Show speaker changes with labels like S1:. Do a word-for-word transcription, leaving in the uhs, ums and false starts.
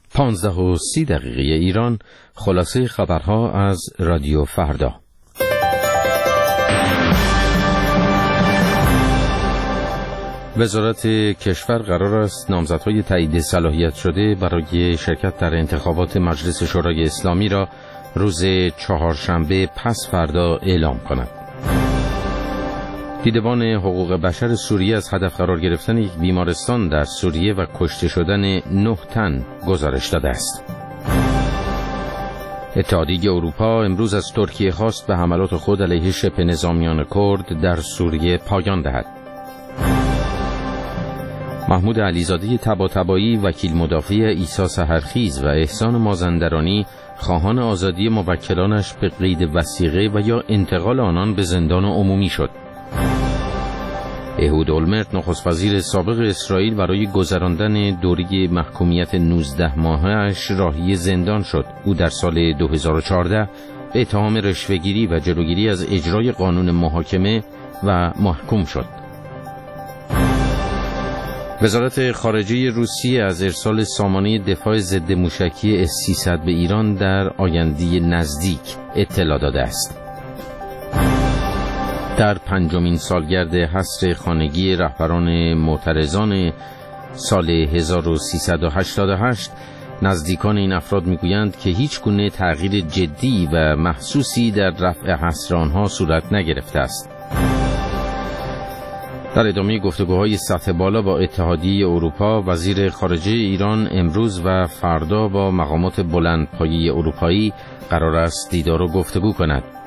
S1: پانزده و سی دقیقه ایران، خلاصه خبرها از رادیو فردا. وزارت کشور قرار است نامزدهای تایید صلاحیت شده برای شرکت در انتخابات مجلس شورای اسلامی را روز چهارشنبه پس فردا اعلام کند. دیدبان حقوق بشر سوریه از هدف قرار گرفتن یک بیمارستان در سوریه و کشته شدن نه تن گزارش داده است. اتحادیه اروپا امروز از ترکیه خواست به حملات خود علیه شبه نظامیان کرد در سوریه پایان دهد. محمود علیزاده طباطبایی وکیل مدافع عیسی سحرخیز و احسان مازندرانی خواهان آزادی موکلانش به قید وثیقه و یا انتقال آنان به زندان عمومی شد. اهود اولمرت نخست وزیر سابق اسرائیل برای گذراندن دوره محکومیت نوزده ماهه‌اش راهی زندان شد. او در سال دو هزار و چهارده به اتهام رشوه‌گیری و جلوگیری از اجرای قانون محاکمه و محکوم شد. وزارت خارجه روسیه از ارسال سامانه دفاع ضد موشکی اس سیصد به ایران در آینده نزدیک اطلاع داده است. در پنجمین سالگرد حصر خانگی رهبران معترضان سال هزار و سیصد و هشتاد و هشت، نزدیکان این افراد میگویند که هیچ گونه تغییر جدی و محسوسی در رفع حصر آنها صورت نگرفته است. در ادامه گفتگوهای سطح بالا با اتحادیه اروپا، وزیر خارجه ایران امروز و فردا با مقامات بلندپایه اروپایی قرار است دیدار و گفتگو کند.